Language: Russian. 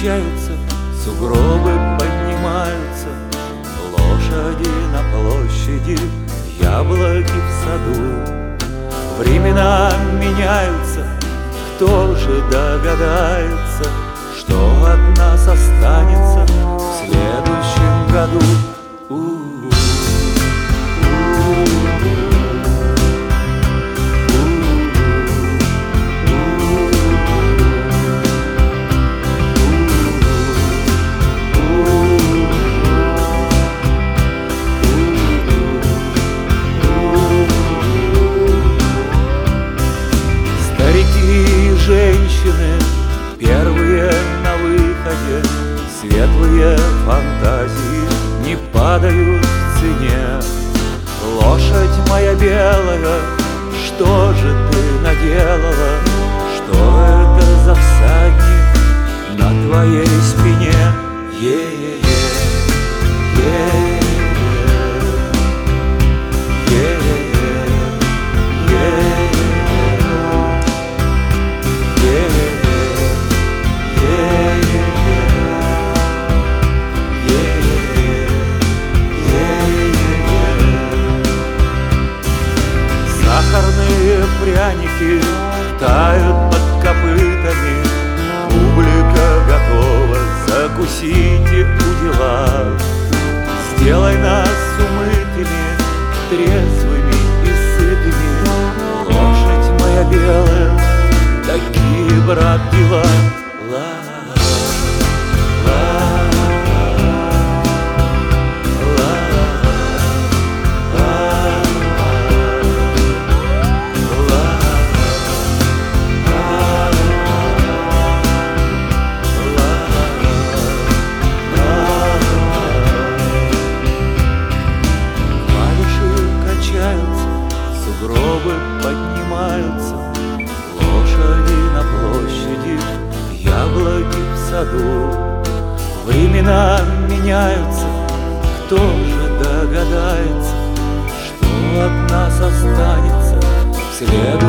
кончаются, сугробы поднимаются, лошади на площади, яблоки в саду. Времена меняются, кто же догадается, что от нас останется в следующем году. Женщины первые на выходе, светлые фантазии не падают в цене. Лошадь моя белая, что же ты наделала? Что это за всадник на твоей спине? Сахарные пряники тают под копытами, публика готова закусить и удила. Сделай нас умытыми, трезвыми и сытыми, лошадь моя белая, такие, брат, дела. Сугробы поднимаются, лошади на площади, яблоки в саду. Времена меняются, кто же догадается, что от нас останется в следующем